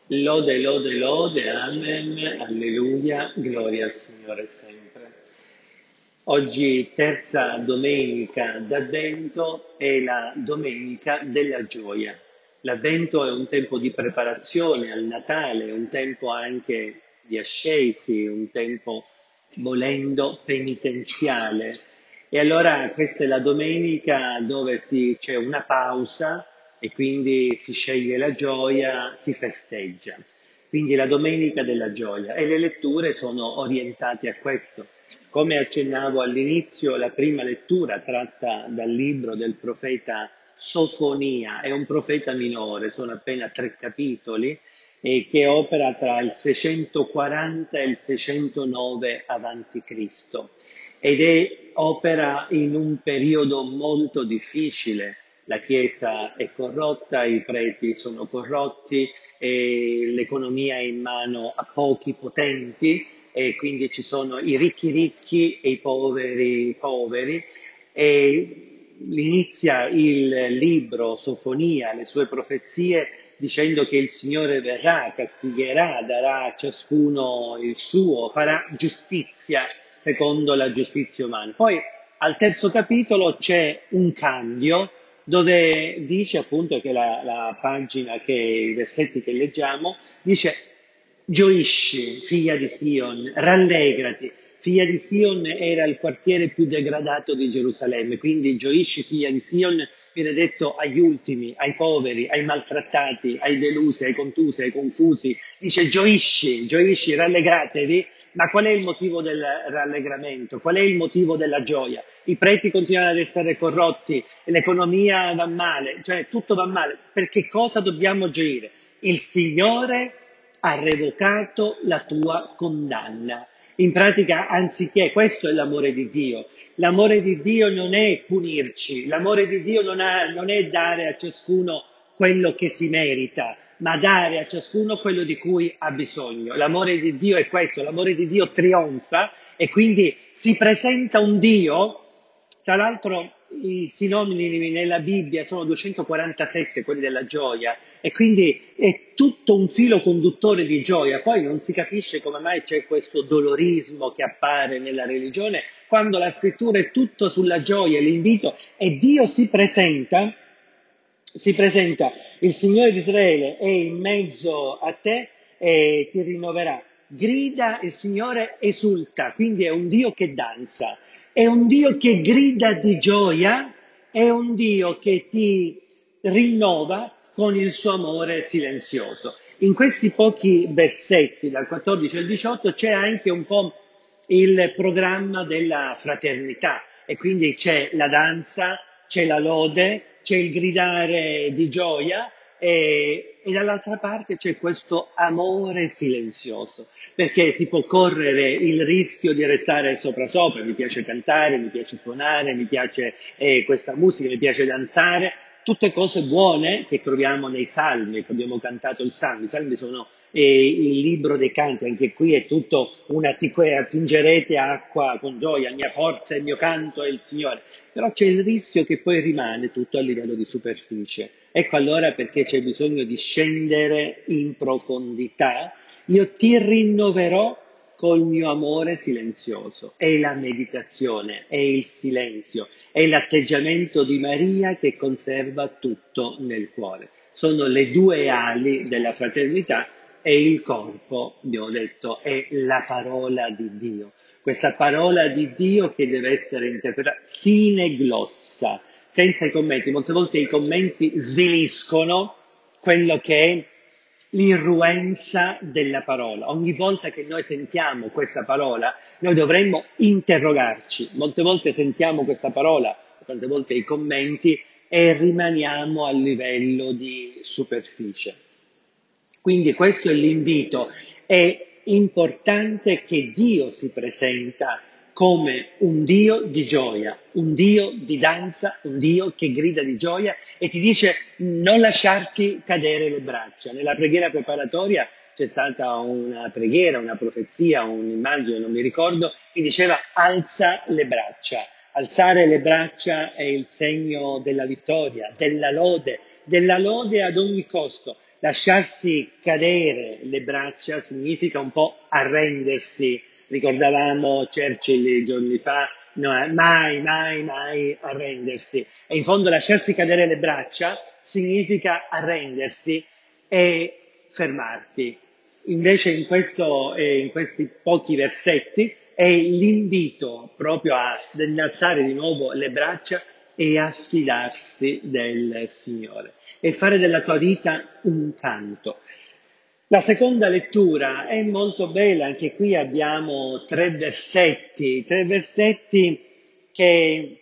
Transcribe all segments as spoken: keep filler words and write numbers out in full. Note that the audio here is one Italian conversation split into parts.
Lode, lode, lode, amen, alleluia, gloria al Signore sempre. Oggi, terza domenica d'Avvento, è la domenica della gioia. L'Avvento è un tempo di preparazione al Natale, è un tempo anche di ascesi, un tempo, volendo, penitenziale. E allora questa è la domenica dove si- c'è una pausa e quindi si sceglie la gioia, si festeggia. Quindi la domenica della gioia e le letture sono orientate a questo. Come accennavo all'inizio, la prima lettura tratta dal libro del profeta Sofonia, è un profeta minore, sono appena tre capitoli, e che opera tra il seicentoquaranta e il seicentonove avanti Cristo ed è opera in un periodo molto difficile. La Chiesa è corrotta, i preti sono corrotti, e l'economia è in mano a pochi potenti e quindi ci sono i ricchi ricchi e i poveri poveri. E inizia il libro Sofonia, le sue profezie, dicendo che il Signore verrà, castigherà, darà a ciascuno il suo, farà giustizia secondo la giustizia umana. Poi al terzo capitolo c'è un cambio dove dice appunto che la, la pagina, che i versetti che leggiamo, dice gioisci, figlia di Sion, rallegrati. Figlia di Sion era il quartiere più degradato di Gerusalemme, quindi gioisci, figlia di Sion, viene detto agli ultimi, ai poveri, ai maltrattati, ai delusi, ai contusi, ai confusi. Dice gioisci, gioisci, rallegratevi. Ma qual è il motivo del rallegramento? Qual è il motivo della gioia? I preti continuano ad essere corrotti, l'economia va male, cioè tutto va male. Per che cosa dobbiamo gioire? Il Signore ha revocato la tua condanna. In pratica, anziché, questo è l'amore di Dio. L'amore di Dio non è punirci, l'amore di Dio non, ha, non è dare a ciascuno quello che si merita, ma dare a ciascuno quello di cui ha bisogno. L'amore di Dio è questo, l'amore di Dio trionfa e quindi si presenta un Dio. Tra l'altro i sinonimi nella Bibbia sono duecentoquarantasette, quelli della gioia, e quindi è tutto un filo conduttore di gioia. Poi non si capisce come mai c'è questo dolorismo che appare nella religione, quando la scrittura è tutto sulla gioia, l'invito, e Dio si presenta, si presenta, il Signore di Israele è in mezzo a te e ti rinnoverà. Grida, il Signore esulta, quindi è un Dio che danza, è un Dio che grida di gioia, è un Dio che ti rinnova con il suo amore silenzioso. In questi pochi versetti, dal quattordici al diciotto, c'è anche un po' il programma della fraternità e quindi c'è la danza, c'è la lode, c'è il gridare di gioia e, e dall'altra parte c'è questo amore silenzioso, perché si può correre il rischio di restare sopra sopra, mi piace cantare, mi piace suonare, mi piace eh, questa musica, mi piace danzare, tutte cose buone che troviamo nei salmi, che abbiamo cantato il salmi. I salmi sono eh, il libro dei canti, anche qui è tutto una attingerete acqua con gioia, mia forza e il mio canto è il Signore. Però c'è il rischio che poi rimane tutto a livello di superficie. Ecco allora perché c'è bisogno di scendere in profondità. Io ti rinnoverò col mio amore silenzioso. È la meditazione, è il silenzio, è l'atteggiamento di Maria che conserva tutto nel cuore. Sono le due ali della fraternità e il corpo, abbiamo detto, è la parola di Dio. Questa parola di Dio che deve essere interpretata sine glossa, senza i commenti. Molte volte i commenti sviliscono quello che è l'irruenza della parola. Ogni volta che noi sentiamo questa parola, noi dovremmo interrogarci. Molte volte sentiamo questa parola, tante volte i commenti, e rimaniamo a livello di superficie. Quindi questo è l'invito. È importante che Dio si presenta come un Dio di gioia, un Dio di danza, un Dio che grida di gioia e ti dice non lasciarti cadere le braccia. Nella preghiera preparatoria c'è stata una preghiera, una profezia, un'immagine, non mi ricordo, che diceva alza le braccia. Alzare le braccia è il segno della vittoria, della lode, della lode ad ogni costo. Lasciarsi cadere le braccia significa un po' arrendersi. Ricordavamo Churchill giorni fa, no, eh, mai, mai, mai arrendersi. E in fondo lasciarsi cadere le braccia significa arrendersi e fermarti. Invece in, questo, eh, in questi pochi versetti è l'invito proprio ad innalzare di nuovo le braccia e a fidarsi del Signore e fare della tua vita un canto. La seconda lettura è molto bella, anche qui abbiamo tre versetti, tre versetti che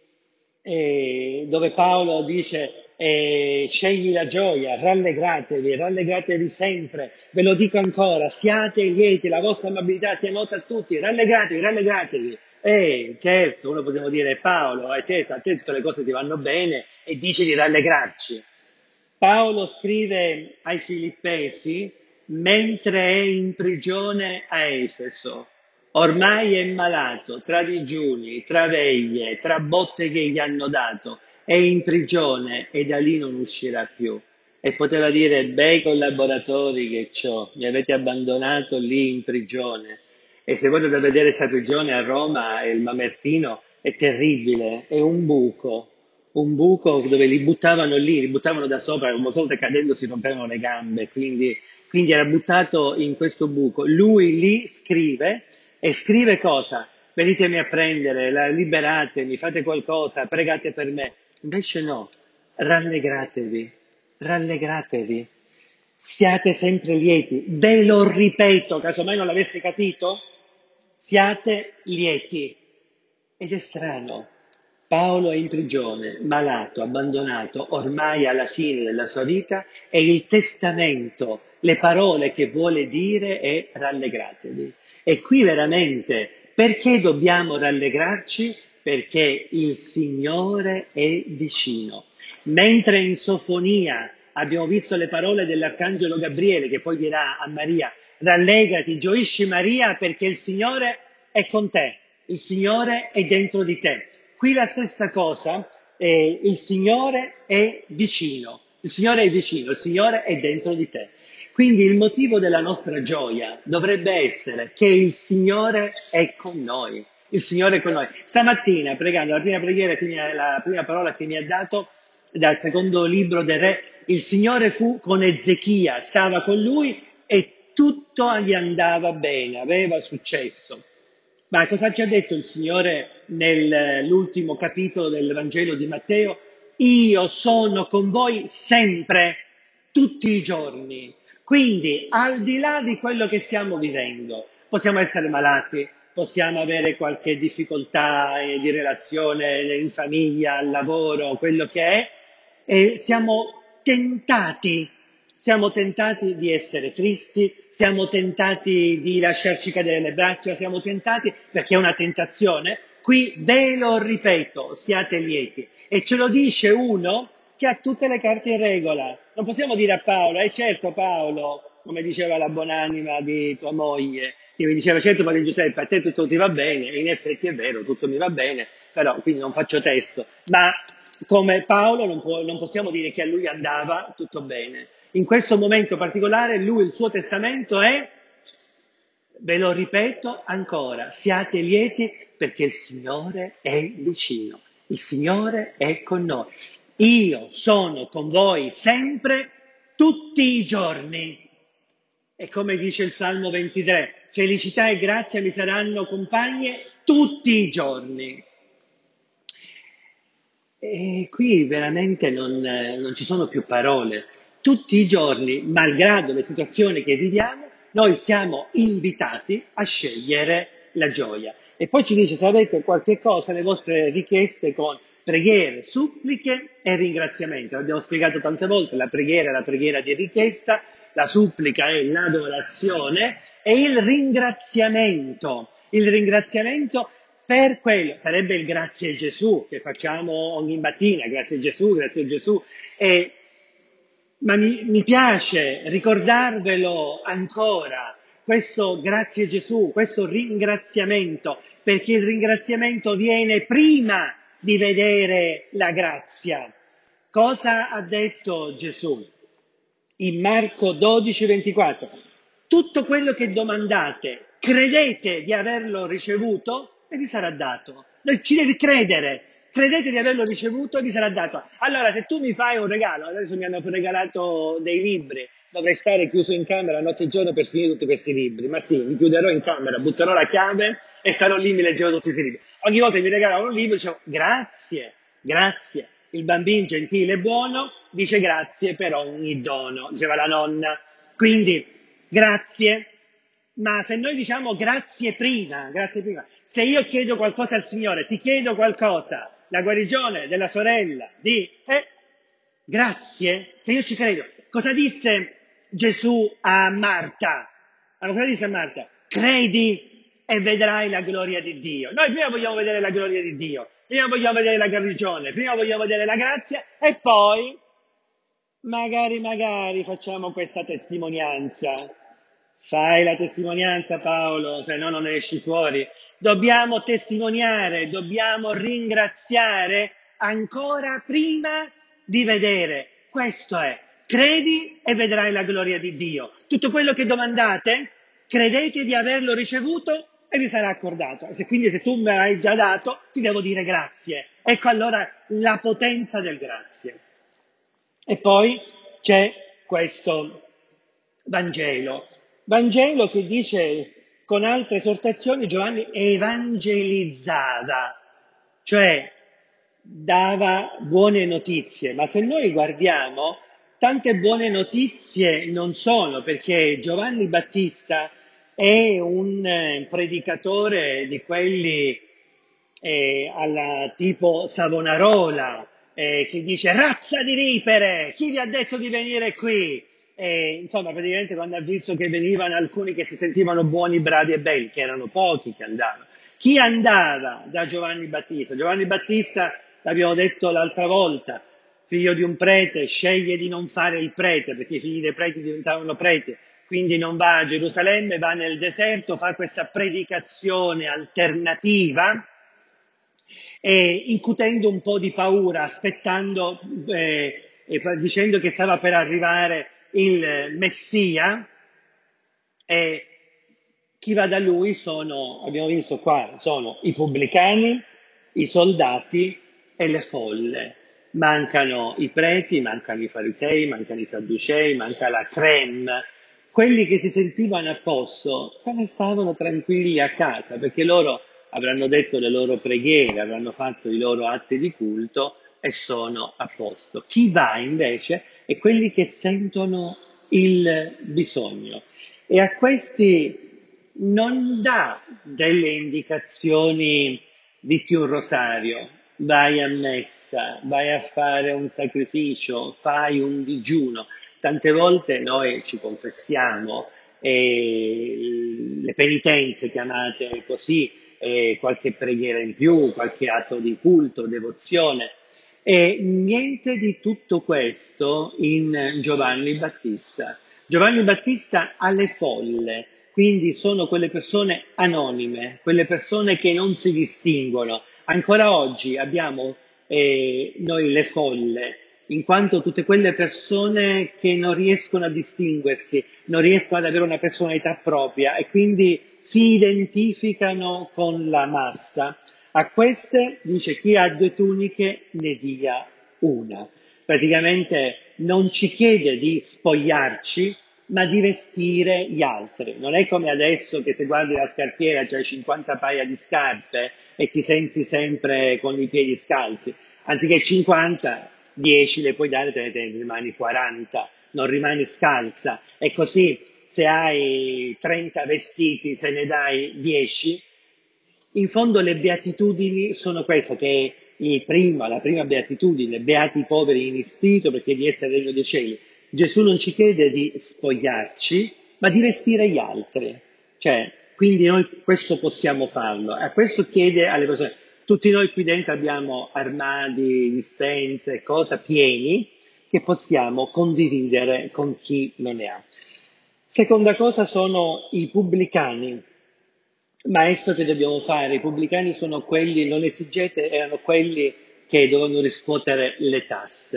eh, dove Paolo dice eh, scegli la gioia, rallegratevi, rallegratevi sempre, ve lo dico ancora, siate lieti, la vostra amabilità sia nota a tutti, rallegratevi, rallegratevi. Eh, certo, uno possiamo dire Paolo, a te, a te tutte le cose ti vanno bene e dici di rallegrarci. Paolo scrive ai Filippesi mentre è in prigione a Efeso. Ormai è malato, tra digiuni, tra veglie, tra botte che gli hanno dato, è in prigione e da lì non uscirà più. E poteva dire, bei collaboratori che ho, mi avete abbandonato lì in prigione. E se voi andate a vedere questa prigione a Roma, il Mamertino, è terribile, è un buco, un buco dove li buttavano lì, li buttavano da sopra, molte volte cadendo si rompevano le gambe, quindi, quindi era buttato in questo buco. Lui lì scrive, e scrive cosa? Venitemi a prendere, la, liberatemi, fate qualcosa, pregate per me. Invece no, rallegratevi, rallegratevi, siate sempre lieti. Ve lo ripeto, casomai non l'avesse capito, siate lieti. Ed è strano. Paolo è in prigione, malato, abbandonato, ormai alla fine della sua vita e il testamento, le parole che vuole dire è rallegratevi. E qui veramente, perché dobbiamo rallegrarci? Perché il Signore è vicino. Mentre in Sofonia abbiamo visto le parole dell'Arcangelo Gabriele che poi dirà a Maria, rallegrati, gioisci Maria perché il Signore è con te, il Signore è dentro di te. Qui la stessa cosa, eh, il Signore è vicino, il Signore è vicino, il Signore è dentro di te. Quindi il motivo della nostra gioia dovrebbe essere che il Signore è con noi. Il Signore è con noi. Stamattina, pregando, la prima preghiera, che mi ha- la prima parola che mi ha dato dal secondo libro del Re, il Signore fu con Ezechia, stava con lui e tutto gli andava bene, aveva successo. Ma cosa ci ha detto il Signore nell'ultimo capitolo del Vangelo di Matteo? Io sono con voi sempre, tutti i giorni. Quindi, al di là di quello che stiamo vivendo, possiamo essere malati, possiamo avere qualche difficoltà eh, di relazione in famiglia, al lavoro, quello che è, e siamo tentati, siamo tentati di essere tristi, siamo tentati di lasciarci cadere le braccia, siamo tentati, perché è una tentazione, qui ve lo ripeto, siate lieti. E ce lo dice uno che ha tutte le carte in regola. Non possiamo dire a Paolo, eh certo Paolo, come diceva la buonanima di tua moglie, che mi diceva, certo Padre Giuseppe, a te tutto ti va bene, e in effetti è vero, tutto mi va bene, però quindi non faccio testo. Ma come Paolo non, può, non possiamo dire che a lui andava tutto bene. In questo momento particolare lui, il suo testamento è, ve lo ripeto ancora, siate lieti perché il Signore è vicino, il Signore è con noi. Io sono con voi sempre, tutti i giorni. E come dice il Salmo ventitré, felicità e grazia mi saranno compagne tutti i giorni. E qui veramente non, eh, non ci sono più parole. Tutti i giorni, malgrado le situazioni che viviamo, noi siamo invitati a scegliere la gioia. E poi ci dice se avete qualche cosa, le vostre richieste con preghiere, suppliche e ringraziamento. L'abbiamo spiegato tante volte, la preghiera è la preghiera di richiesta, la supplica è l'adorazione e il ringraziamento. Il ringraziamento per quello, sarebbe il grazie Gesù che facciamo ogni mattina, grazie Gesù, grazie Gesù, e, ma mi, mi piace ricordarvelo ancora, questo grazie Gesù, questo ringraziamento, perché il ringraziamento viene prima di vedere la grazia. Cosa ha detto Gesù? in Marco dodici ventiquattro. Tutto quello che domandate, credete di averlo ricevuto e vi sarà dato. Noi ci devi credere. Credete di averlo ricevuto e vi sarà dato. Allora, se tu mi fai un regalo, adesso mi hanno regalato dei libri, dovrei stare chiuso in camera notte e giorno per finire tutti questi libri. Ma sì, mi chiuderò in camera, butterò la chiave e starò lì e mi leggerò tutti questi libri. Ogni volta che mi regalano un libro dicevo grazie, grazie. Il bambino gentile e buono dice grazie per ogni dono, diceva la nonna. Quindi, grazie. Ma se noi diciamo grazie prima, grazie prima, se io chiedo qualcosa al Signore, ti chiedo qualcosa, la guarigione della sorella, di, eh, grazie, se io ci credo. Cosa disse Gesù a Marta? Allora, cosa disse a Marta? Credi e vedrai la gloria di Dio. Noi prima vogliamo vedere la gloria di Dio, prima vogliamo vedere la guarigione, prima vogliamo vedere la grazia e poi magari, magari facciamo questa testimonianza. Fai la testimonianza, Paolo, se no non esci fuori. Dobbiamo testimoniare, dobbiamo ringraziare ancora prima di vedere. Questo è, credi e vedrai la gloria di Dio. Tutto quello che domandate, credete di averlo ricevuto e vi sarà accordato. E se quindi se tu me l'hai già dato, ti devo dire grazie. Ecco allora la potenza del grazie. E poi c'è questo Vangelo. Vangelo che dice con altre esortazioni Giovanni evangelizzava, cioè dava buone notizie. Ma se noi guardiamo, tante buone notizie non sono, perché Giovanni Battista è un eh, predicatore di quelli eh, alla tipo Savonarola, eh, che dice razza di vipere, chi vi ha detto di venire qui? E, insomma, praticamente quando ha visto che venivano alcuni che si sentivano buoni, bravi e belli, che erano pochi che andavano. Chi andava da Giovanni Battista? Giovanni Battista, l'abbiamo detto l'altra volta, figlio di un prete, sceglie di non fare il prete, perché i figli dei preti diventavano preti, quindi non va a Gerusalemme, va nel deserto, fa questa predicazione alternativa, e incutendo un po' di paura, aspettando, eh, e dicendo che stava per arrivare il Messia, e chi va da lui sono, abbiamo visto qua, sono i pubblicani, i soldati e le folle. Mancano i preti, mancano i farisei, mancano i sadducei, manca la crème. Quelli che si sentivano a posto se ne stavano tranquilli a casa, perché loro avranno detto le loro preghiere, avranno fatto i loro atti di culto e sono a posto. Chi va invece è quelli che sentono il bisogno e a questi non dà delle indicazioni, dici un rosario, vai a messa, vai a fare un sacrificio, fai un digiuno. Tante volte noi ci confessiamo e le penitenze chiamate così, e qualche preghiera in più, qualche atto di culto, devozione, e niente di tutto questo in Giovanni Battista. Giovanni Battista ha le folle, quindi sono quelle persone anonime, quelle persone che non si distinguono. Ancora oggi abbiamo eh, noi le folle, in quanto tutte quelle persone che non riescono a distinguersi, non riescono ad avere una personalità propria e quindi si identificano con la massa. A queste dice chi ha due tuniche ne dia una. Praticamente non ci chiede di spogliarci, ma di vestire gli altri. Non è come adesso che se guardi la scarpiera c'hai cinquanta paia di scarpe e ti senti sempre con i piedi scalzi. Anziché cinquanta, dieci le puoi dare, te ne, te ne rimani quaranta, non rimani scalza. E così se hai trenta vestiti, se ne dai dieci, in fondo le beatitudini sono questo, che il prima, la prima beatitudine, beati i poveri in spirito perché di essere il regno dei cieli. Gesù non ci chiede di spogliarci, ma di vestire gli altri. Cioè, quindi noi questo possiamo farlo. A questo chiede alle persone. Tutti noi qui dentro abbiamo armadi, dispense, cose pieni che possiamo condividere con chi non ne ha. Seconda cosa sono i pubblicani. Maestro che dobbiamo fare? I pubblicani sono quelli, non esigete, erano quelli che dovevano riscuotere le tasse.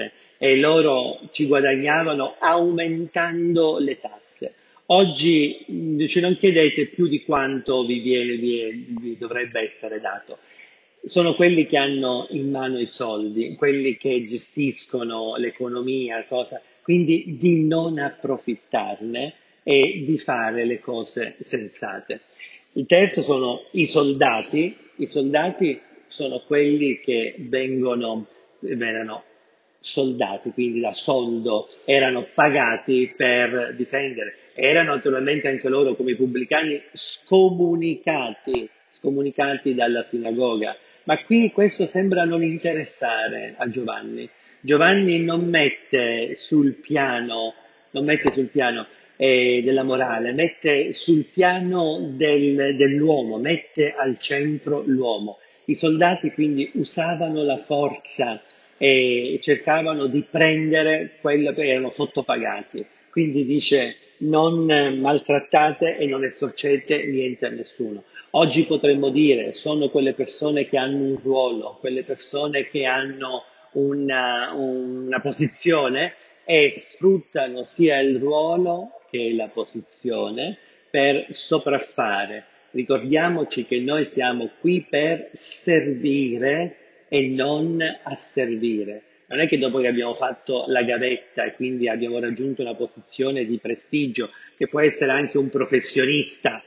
e loro ci guadagnavano aumentando le tasse. Oggi mh, ci non chiedete più di quanto vi, viene, vi, vi dovrebbe essere dato. Sono quelli che hanno in mano i soldi, quelli che gestiscono l'economia, cosa, quindi di non approfittarne e di fare le cose sensate. Il terzo sono i soldati. I soldati sono quelli che vengono, erano soldati, quindi da soldo, erano pagati per difendere. Erano naturalmente anche loro, come i pubblicani, scomunicati, scomunicati dalla sinagoga. Ma qui questo sembra non interessare a Giovanni. Giovanni non mette sul piano, non mette sul piano eh, della morale, mette sul piano del- dell'uomo, mette al centro l'uomo. I soldati quindi usavano la forza e cercavano di prendere quello che erano sottopagati. Quindi dice non maltrattate e non estorcete niente a nessuno. Oggi potremmo dire sono quelle persone che hanno un ruolo, quelle persone che hanno una, una posizione e sfruttano sia il ruolo che la posizione per sopraffare. Ricordiamoci che noi siamo qui per servire e non asservire. Non è che dopo che abbiamo fatto la gavetta e quindi abbiamo raggiunto una posizione di prestigio, che può essere anche un professionista,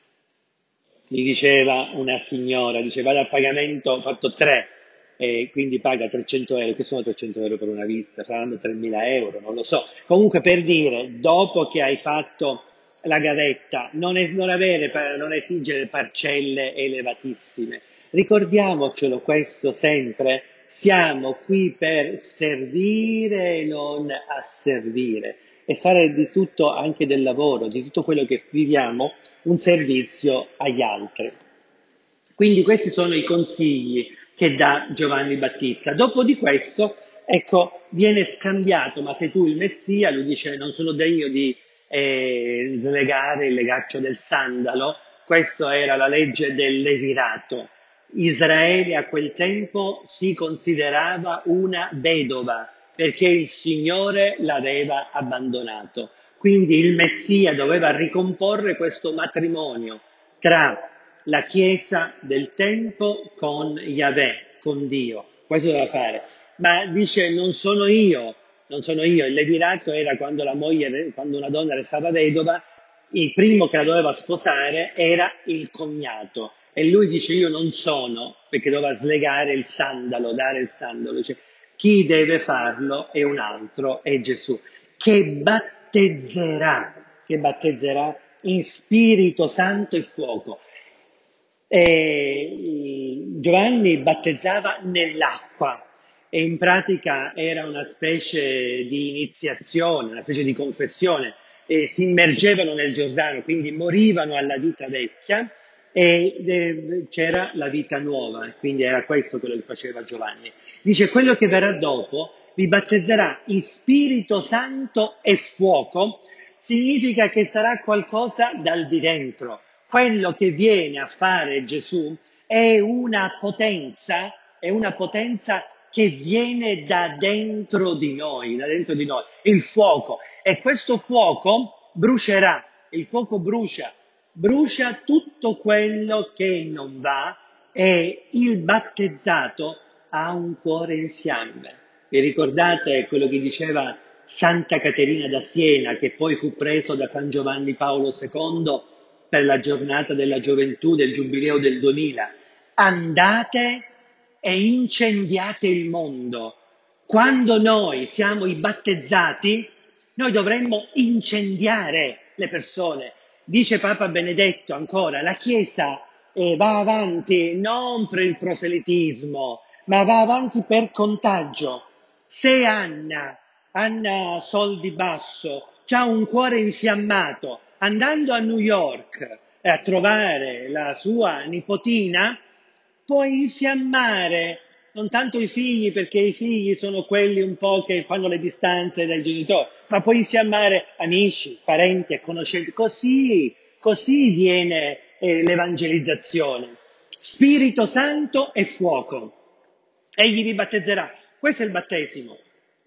mi diceva una signora, dice vado a pagamento, ho fatto tre, e quindi paga trecento euro, che sono trecento euro per una visita, saranno tremila euro, non lo so. Comunque per dire, dopo che hai fatto la gavetta, non, es- non avere, pa- non esigere parcelle elevatissime. Ricordiamocelo questo sempre, siamo qui per servire e non asservire e fare di tutto anche del lavoro, di tutto quello che viviamo, un servizio agli altri. Quindi questi sono i consigli che dà Giovanni Battista. Dopo di questo, ecco, viene scambiato, ma sei tu il Messia? Lui dice non sono degno di eh, slegare il legaccio del sandalo. Questa era la legge del levirato. Israele a quel tempo si considerava una vedova perché il Signore l'aveva abbandonato. Quindi il Messia doveva ricomporre questo matrimonio tra la Chiesa del tempo con Yahweh, con Dio. Questo doveva fare. Ma dice non sono io, non sono io. Il levirato era quando la moglie, quando una donna restava vedova, il primo che la doveva sposare era il cognato. E lui dice io non sono, perché doveva slegare il sandalo, dare il sandalo. Dice, chi deve farlo è un altro, è Gesù, che battezzerà, che battezzerà in Spirito Santo e fuoco. E Giovanni battezzava nell'acqua e in pratica era una specie di iniziazione, una specie di confessione, e si immergevano nel Giordano, quindi morivano alla vita vecchia e eh, c'era la vita nuova, quindi era questo quello che faceva Giovanni. Dice quello che verrà dopo vi battezzerà in Spirito Santo e fuoco, significa che sarà qualcosa dal di dentro. Quello che viene a fare Gesù è una potenza, è una potenza che viene da dentro di noi, da dentro di noi, il fuoco. E questo fuoco brucerà, il fuoco brucia, brucia tutto quello che non va e il battezzato ha un cuore in fiamme. Vi ricordate quello che diceva Santa Caterina da Siena, che poi fu preso da San Giovanni Paolo secondo per la giornata della gioventù del Giubileo del duemila? Andate e incendiate il mondo. Quando noi siamo i battezzati, noi dovremmo incendiare le persone. Dice Papa Benedetto ancora, la Chiesa eh, va avanti non per il proselitismo, ma va avanti per contagio. Se Anna, Anna Soldi Basso, ha un cuore infiammato, andando a New York a trovare la sua nipotina, può infiammare non tanto i figli, perché i figli sono quelli un po' che fanno le distanze dai genitori, ma può infiammare amici, parenti e conoscenti. Così, così viene eh, l'evangelizzazione. Spirito Santo e fuoco. Egli vi battezzerà. Questo è il battesimo.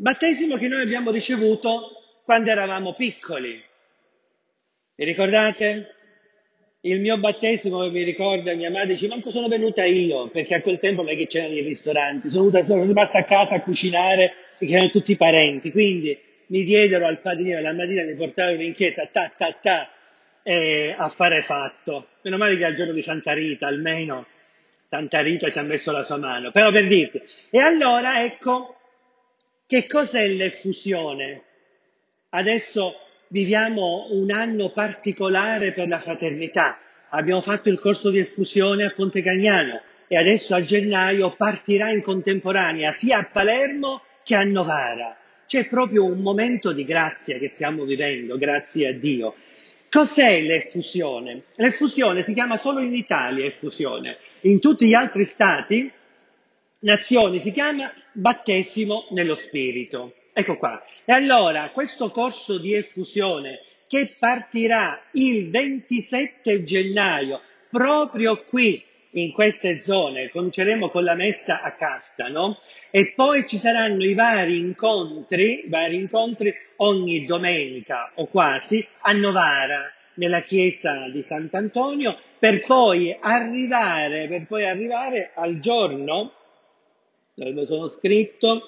Battesimo che noi abbiamo ricevuto quando eravamo piccoli. Vi ricordate? Il mio battesimo, mi ricorda, mia madre dice, manco sono venuta io, perché a quel tempo non è che c'erano i ristoranti, sono, venuta, sono rimasta a casa a cucinare, perché erano tutti parenti, quindi mi diedero al padrino la mattina di portarmi in chiesa, ta ta ta, e affare fatto. Meno male che al giorno di Santa Rita, almeno, Santa Rita ci ha messo la sua mano, però per dirti. E allora, ecco, che cos'è l'effusione? Adesso viviamo un anno particolare per la fraternità. Abbiamo fatto il corso di effusione a Ponte Cagnano e adesso a gennaio partirà in contemporanea sia a Palermo che a Novara. C'è proprio un momento di grazia che stiamo vivendo, grazie a Dio. Cos'è l'effusione? L'effusione si chiama solo in Italia effusione. In tutti gli altri stati, nazioni, si chiama battesimo nello spirito. Ecco qua. E allora, questo corso di effusione che partirà il ventisette gennaio, proprio qui, in queste zone, cominceremo con la messa a Castano e poi ci saranno i vari incontri, vari incontri ogni domenica o quasi a Novara, nella chiesa di Sant'Antonio, per poi arrivare, per poi arrivare al giorno dove mi sono scritto,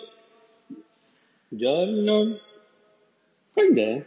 giorno, quando è?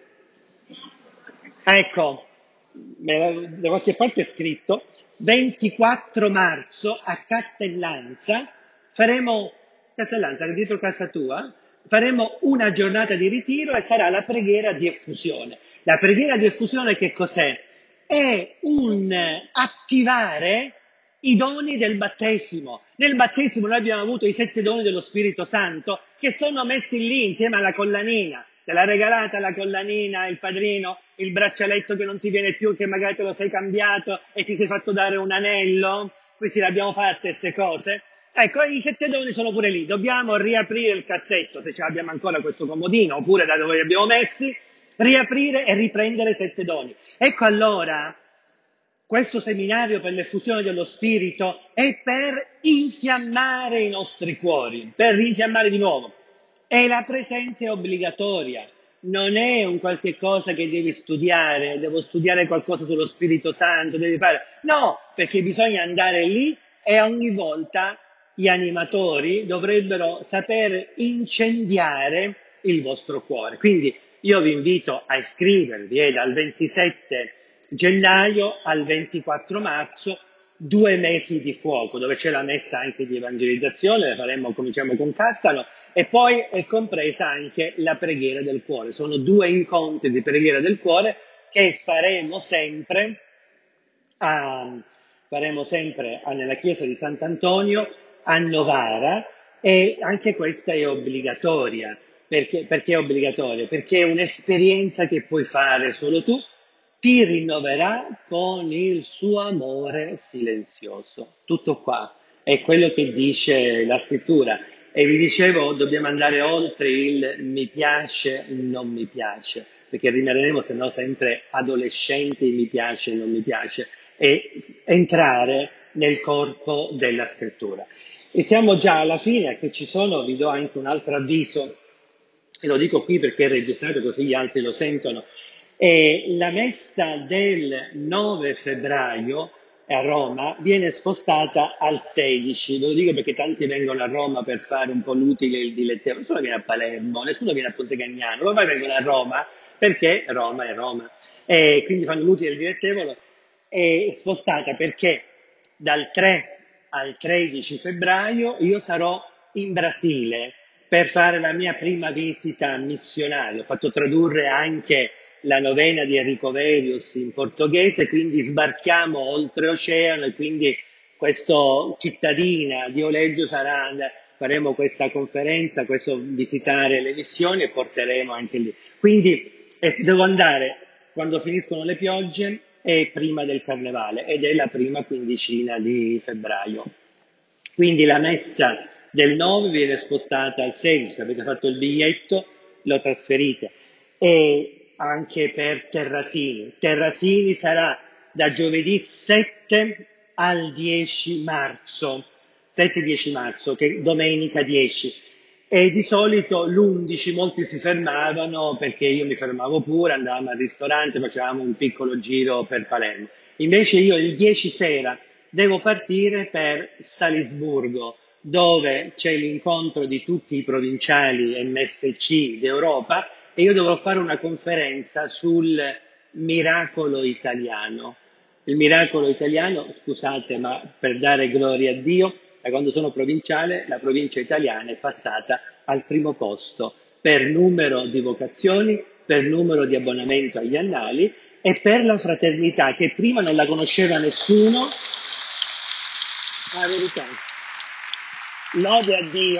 Ecco, me la- da qualche parte è scritto, ventiquattro marzo a Castellanza faremo, Castellanza, che è dietro casa tua, faremo una giornata di ritiro e sarà la preghiera di effusione. La preghiera di effusione che cos'è? È un attivare i doni del battesimo. Nel battesimo noi abbiamo avuto i sette doni dello Spirito Santo che sono messi lì insieme alla collanina. Te l'ha regalata la collanina, il padrino, il braccialetto che non ti viene più, che magari te lo sei cambiato e ti sei fatto dare un anello. Questi le abbiamo fatte queste cose. Ecco, i sette doni sono pure lì. Dobbiamo riaprire il cassetto, se ce l'abbiamo ancora questo comodino, oppure da dove li abbiamo messi, riaprire e riprendere i sette doni. Ecco allora, questo seminario per l'effusione dello Spirito è per infiammare i nostri cuori, per rinfiammare di nuovo. E la presenza è obbligatoria, non è un qualche cosa che devi studiare, devo studiare qualcosa sullo Spirito Santo, devi fare. No, perché bisogna andare lì e ogni volta gli animatori dovrebbero saper incendiare il vostro cuore. Quindi io vi invito a iscrivervi eh, dal ventisette gennaio al ventiquattro marzo, due mesi di fuoco, dove c'è la messa anche di evangelizzazione, la faremo, cominciamo con Castano, e poi è compresa anche la preghiera del cuore. Sono due incontri di preghiera del cuore che faremo sempre, a, faremo sempre a, nella chiesa di Sant'Antonio a Novara, e anche questa è obbligatoria. Perché, perché è obbligatoria? Perché è un'esperienza che puoi fare solo tu, ti rinnoverà con il suo amore silenzioso. Tutto qua è quello che dice la scrittura. E vi dicevo, dobbiamo andare oltre il mi piace, non mi piace, perché rimarremo se no sempre adolescenti, mi piace, non mi piace, e entrare nel corpo della scrittura. E siamo già alla fine, che ci sono, vi do anche un altro avviso, e lo dico qui perché è registrato così gli altri lo sentono. E la messa del nove febbraio a Roma viene spostata al sedici, ve lo dico perché tanti vengono a Roma per fare un po' l'utile e il dilettevole, nessuno viene a Palermo, nessuno viene a Ponte Cagnano, ma poi vengono a Roma perché Roma è Roma, e quindi fanno l'utile e il dilettevole. È spostata perché dal tre al tredici febbraio io sarò in Brasile per fare la mia prima visita missionaria. Ho fatto tradurre anche la novena di Enrico Verius in portoghese, quindi sbarchiamo oltreoceano e quindi questo cittadina di Oleggio sarà, faremo questa conferenza, questo visitare le missioni e porteremo anche lì. Quindi eh, devo andare quando finiscono le piogge e prima del carnevale ed è la prima quindicina di febbraio. Quindi la messa del nove viene spostata al sedici, avete fatto il biglietto, lo trasferite. E anche per Terrasini. Terrasini sarà da giovedì sette al dieci marzo, sette dieci marzo, che domenica dieci. E di solito l'undici molti si fermavano perché io mi fermavo pure, andavamo al ristorante, facevamo un piccolo giro per Palermo. Invece io il dieci sera devo partire per Salisburgo, dove c'è l'incontro di tutti i provinciali M S C d'Europa e io dovrò fare una conferenza sul miracolo italiano. Il miracolo italiano, scusate, ma per dare gloria a Dio, da quando sono provinciale, la provincia italiana è passata al primo posto per numero di vocazioni, per numero di abbonamento agli annali e per la fraternità che prima non la conosceva nessuno. La verità. Lode a Dio,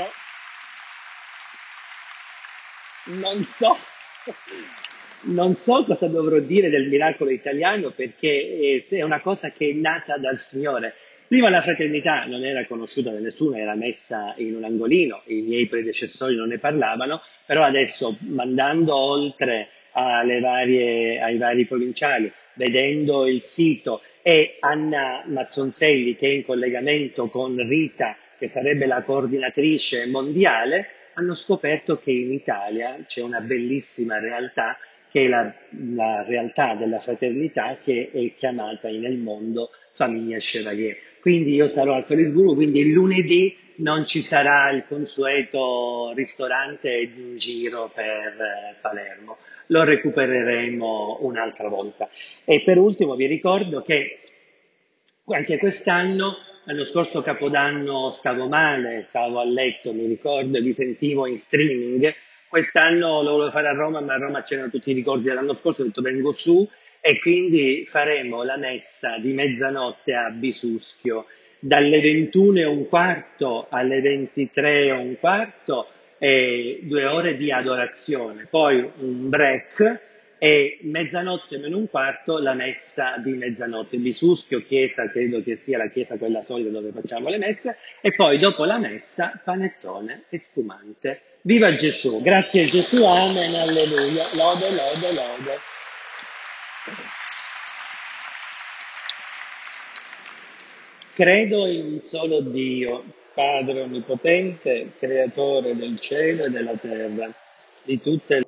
non so, non so cosa dovrò dire del miracolo italiano perché eh, è una cosa che è nata dal Signore. Prima la fraternità non era conosciuta da nessuno, era messa in un angolino, i miei predecessori non ne parlavano, però adesso mandando oltre alle varie, ai vari provinciali, vedendo il sito e Anna Mazzonselli che è in collegamento con Rita, che sarebbe la coordinatrice mondiale, hanno scoperto che in Italia c'è una bellissima realtà che è la, la realtà della fraternità che è chiamata nel mondo Famiglia Chevalier. Quindi io sarò a Salisburgo, quindi il lunedì non ci sarà il consueto ristorante in giro per eh, Palermo, lo recupereremo un'altra volta. E per ultimo vi ricordo che anche quest'anno, l'anno scorso Capodanno stavo male, stavo a letto, mi ricordo, e vi sentivo in streaming. Quest'anno lo volevo fare a Roma, ma a Roma c'erano tutti i ricordi dell'anno scorso, ho detto vengo su e quindi faremo la messa di mezzanotte a Bisuschio dalle ventuno e un quarto alle ventitré e un quarto e due ore di adorazione, poi un break e mezzanotte meno un quarto la messa di mezzanotte. Bisuschio, chiesa, credo che sia la chiesa quella solita dove facciamo le messe, e poi dopo la messa panettone e spumante. Viva Gesù, grazie a Gesù, amen, alleluia, lode, lode, lode. Credo in un solo Dio, Padre Onnipotente, Creatore del cielo e della terra, di tutte le